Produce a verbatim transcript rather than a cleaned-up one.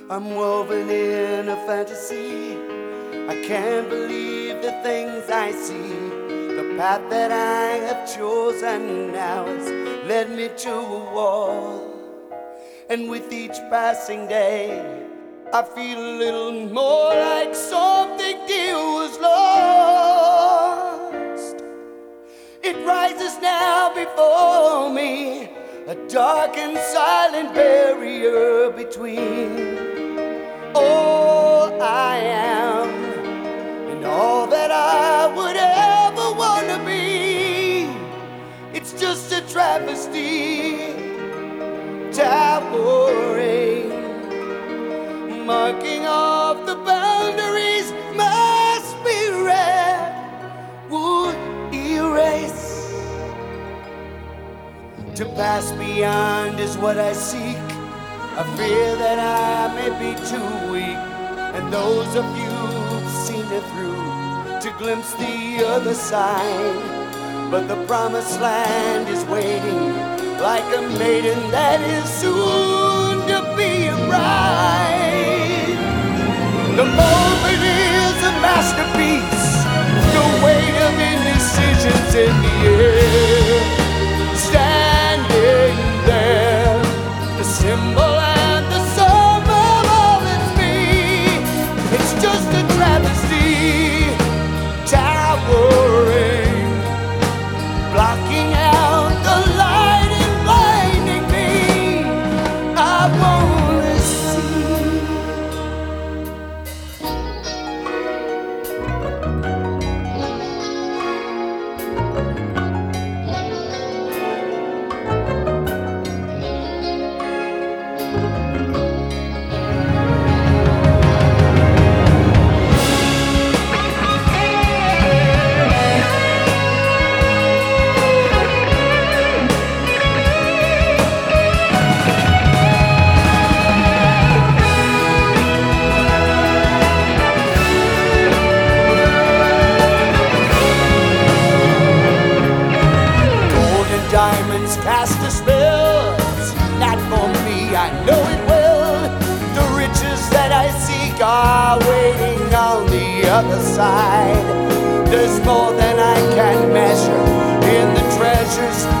I'm woven in a fantasy. I can't believe the things I see. The path that I have chosen now has led me to a wall. And with each passing day, I feel a little more like something dear was lost. It rises now before me, a dark and silent barrier between all I am and all that I would ever want to be. It's just a travesty, towering, marking off the boundaries my spirit would erase. To pass beyond is what I seek. I fear that I may be too weak, and those of you who've seen it through to glimpse the other side. But the promised land is waiting, like a maiden that is soon to be a bride. The moment is a masterpiece, the weight of indecisions in the air. Standing there, the symbol and the sum of all that's me. It's just a travesty, towering, blocking out the light and blinding me. I wanna diamonds cast a spell. It's not for me, I know it will. The riches that I seek are waiting on the other side. There's more than I can measure in the treasures